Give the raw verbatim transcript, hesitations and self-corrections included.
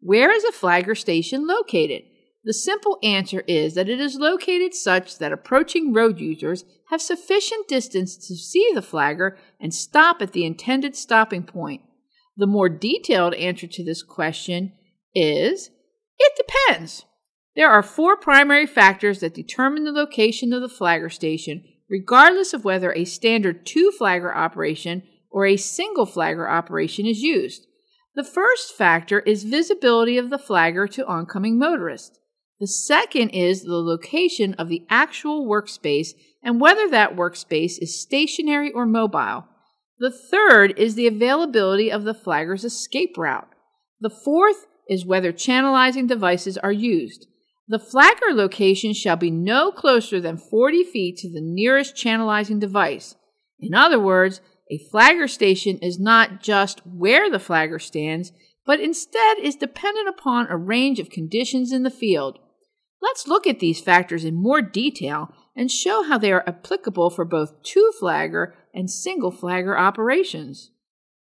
Where is a flagger station located? The simple answer is that it is located such that approaching road users have sufficient distance to see the flagger and stop at the intended stopping point. The more detailed answer to this question is, it depends. There are four primary factors that determine the location of the flagger station, regardless of whether a standard two-flagger operation or a single flagger operation is used. The first factor is visibility of the flagger to oncoming motorists. The second is the location of the actual workspace and whether that workspace is stationary or mobile. The third is the availability of the flagger's escape route. The fourth is whether channelizing devices are used. The flagger location shall be no closer than forty feet to the nearest channelizing device. In other words, a flagger station is not just where the flagger stands, but instead is dependent upon a range of conditions in the field. Let's look at these factors in more detail and show how they are applicable for both two-flagger and single-flagger operations.